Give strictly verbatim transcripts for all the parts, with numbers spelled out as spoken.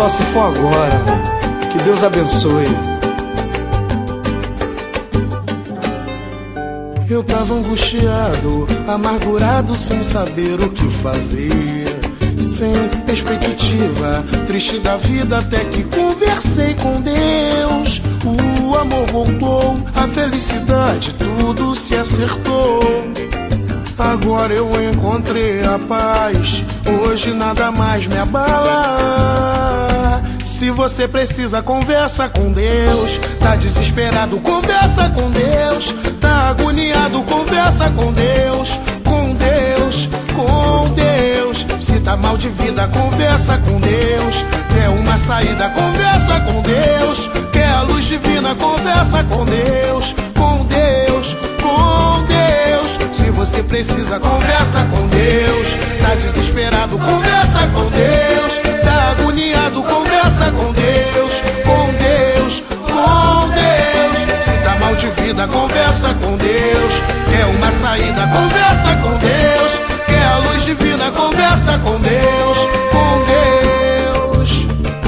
Só se for agora. Que Deus abençoe. Eu tava angustiado, amargurado, sem saber o que fazer, sem perspectiva, triste da vida, até que conversei com Deus. O amor voltou, a felicidade, tudo se acertou. Agora eu encontrei a paz, hoje nada mais me abala. Se você precisa, conversa com Deus. Tá desesperado, conversa com Deus. Tá agoniado, conversa com Deus. Com Deus, com Deus. Se tá mal de vida, conversa com Deus. Quer uma saída, conversa com Deus. Quer a luz divina, conversa com Deus. Com Deus, com Deus. Se você precisa, conversa com Deus. Tá desesperado, conversa com Deus. Tá agoniado, conversa com Deus. Com Deus, com Deus. Se tá mal de vida, conversa com Deus. Quer uma saída, conversa com Deus. Quer a luz divina, conversa com Deus. Com Deus.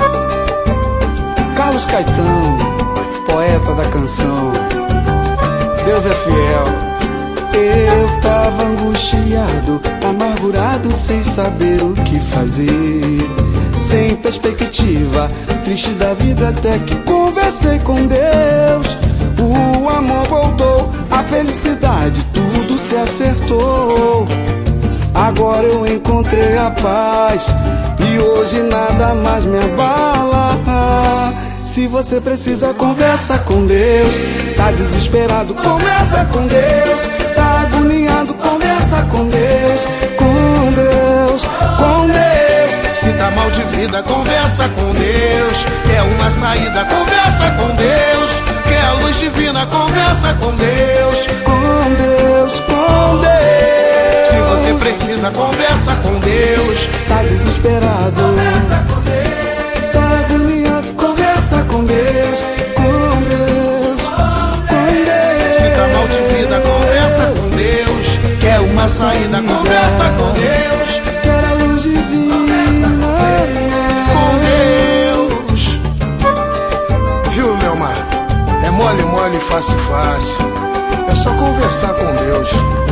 Carlos Caetano, poeta da canção. Deus é fiel. Eu tava angustiado, amargurado, sem saber o que fazer, sem perspectiva, triste da vida, até que conversei com Deus. O amor voltou, a felicidade, tudo se acertou. Agora eu encontrei a paz e hoje nada mais me abala. Se você precisa, conversa com Deus. Tá desesperado, conversa com Deus. Tá agoniado, conversa com Deus. Com Deus, com Deus. Se tá mal de vida, conversa com Deus. Quer uma saída, conversa com Deus. Quer a luz divina, conversa com Deus. Com Deus, com Deus. Se você precisa, conversa com Deus. Tá desesperado, conversa com Deus. Tá agoniado, conversa com Deus. Com Deus, com Deus. Se tá mal de vida, conversa com Deus. Quer uma saída, conversa com Deus. Quer a luz divina, com Deus. Viu, Leomar? É mole, mole, fácil, fácil. É só conversar com Deus.